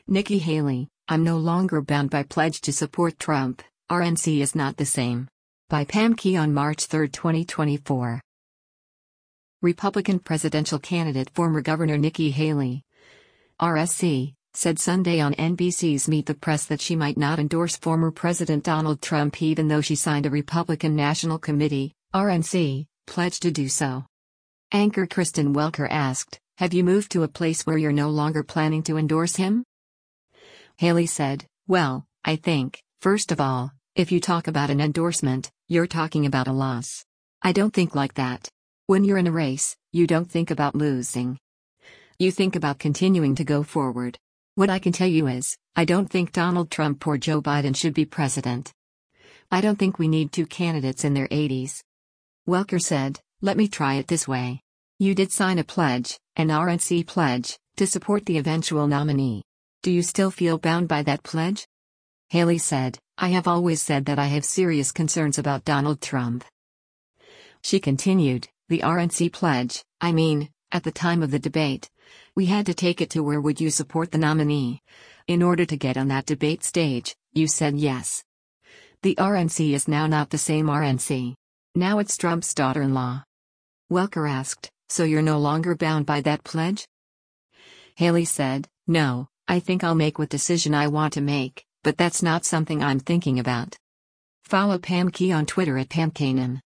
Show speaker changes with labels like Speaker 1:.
Speaker 1: Nikki Haley, I'm no longer bound by pledge to support Trump. RNC is not the same. By Pam Key on March 3, 2024. Republican presidential candidate former Governor Nikki Haley, RSC, said Sunday on NBC's Meet the Press that she might not endorse former President Donald Trump even though she signed a Republican National Committee, RNC, pledge to do so. Anchor Kristen Welker asked, "Have you moved to a place where you're no longer planning to endorse him?" Haley said, "Well, I think, first of all, if you talk about an endorsement, you're talking about a loss. I don't think like that. When you're in a race, you don't think about losing. You think about continuing to go forward. What I can tell you is, I don't think Donald Trump or Joe Biden should be president. I don't think we need two candidates in their 80s. Welker said, "Let me try it this way. You did sign a pledge, an RNC pledge, to support the eventual nominee. Do you still feel bound by that pledge?" Haley said, "I have always said that I have serious concerns about Donald Trump." She continued, "The RNC pledge, I mean, at the time of the debate, we had to take it to where would you support the nominee. In order to get on that debate stage, you said yes. The RNC is now not the same RNC. Now it's Trump's daughter-in-law." Welker asked, "So you're no longer bound by that pledge?" Haley said, "No, I think I'll make what decision I want to make, but that's not something I'm thinking about." Follow Pam Key on Twitter at PamKanan.